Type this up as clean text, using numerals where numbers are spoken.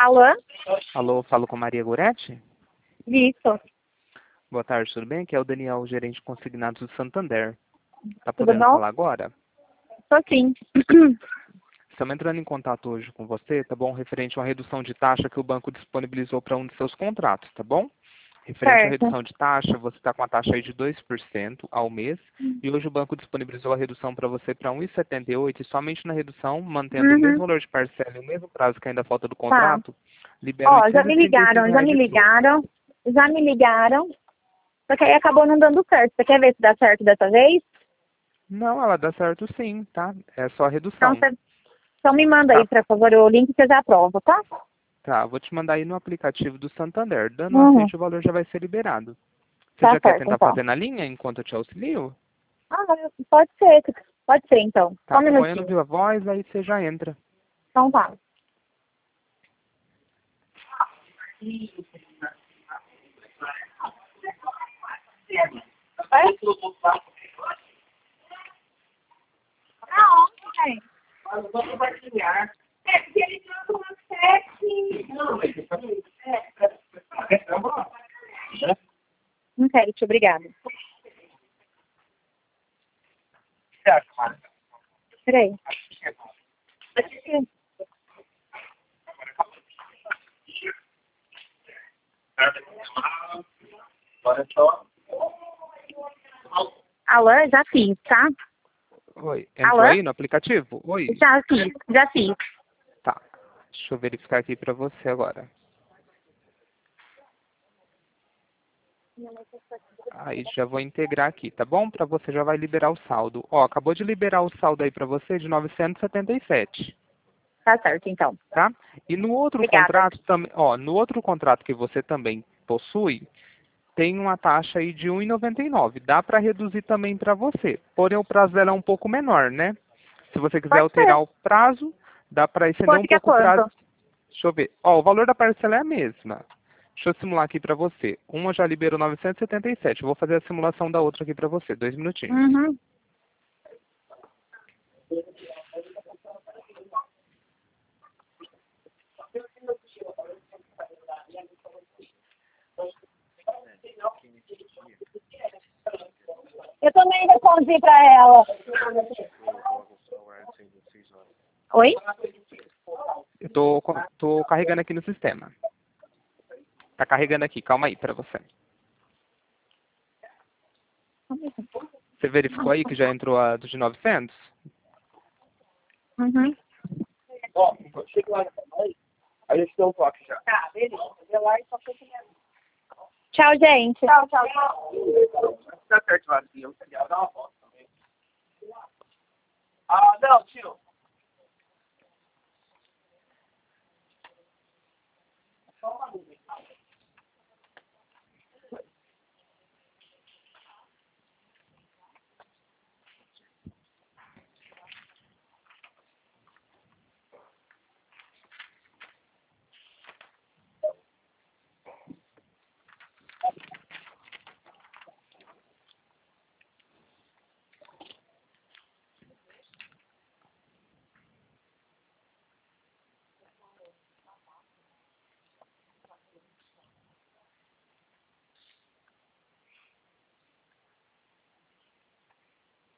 Alô? Alô, falo com Maria Goretti? Isso. Boa tarde, tudo bem? Aqui é o Daniel, gerente de consignados do Santander. Tá Tudo podendo bom? falar agora? Tô sim. Estamos entrando em contato hoje com você, tá bom? Referente a uma redução de taxa que o banco disponibilizou para um de seus contratos, tá bom? Referente à Certo. redução de taxa, você está com a taxa aí de 2% ao mês, e hoje o banco disponibilizou a redução para você para 1,78 e somente na redução, mantendo o mesmo Uhum. valor de parcela e o mesmo prazo que ainda falta do Tá. contrato, libera R$ Ó, já me 836 ligaram, já reais me de troco. ligaram, já me ligaram. Só que aí acabou não dando certo. Você quer ver se dá certo dessa vez? Não, ela dá certo sim, tá? É só a Então, redução. você, então me manda aí, Tá, por favor, o link que eu já aprovo, tá? tá, vou te mandar aí no aplicativo do Santander. Dando um Uhum. aceite, o valor já vai ser liberado. Você Tá já quer certo, tentar então. fazer na linha enquanto eu te auxilio? Ah, pode ser. Pode ser, então. Só Tá, um ponha no minutinho. Viva Voz, aí você já entra. Então tá. Vai? Aonde? Vamos compartilhar. É, porque ele trouxe uma 7. Não, mas... Não quero, obrigada. Peraí. Alô, já fiz, tá? Oi, entrou Alô? aí no aplicativo? Oi. Já fiz, já fiz. Tá, deixa eu verificar aqui pra você agora. Aí já vou integrar aqui, tá bom? Pra você já vai liberar o saldo. Ó, acabou de liberar o saldo aí pra você de 977. Tá certo, então. Tá? E no outro Obrigada. contrato também, ó, no outro contrato que você também possui, tem uma taxa aí de 1,99. Dá para reduzir também para você. Porém, o prazo dela é um pouco menor, né? Se você quiser Pode ser. alterar o prazo, dá para estender um Quanto que é pouco o prazo. quanto? Deixa eu ver. Ó, o valor da parcela é a mesma. Deixa eu simular aqui para você. Uma já liberou 977. Eu vou fazer a simulação da outra aqui para você. 2 minutinhos. Uhum. Eu também respondi pra ela. Oi? Eu tô carregando aqui no sistema. Tá carregando aqui. Calma aí para você. Você verificou aí que já entrou a do de 900? Uhum. Ó, chega lá também, aí eu te dou um toque já. Tá, beleza. Tchau, gente. Tchau, tchau, tchau. Tá certo, Vazinho. Dá uma foto também. Ah, não, tio.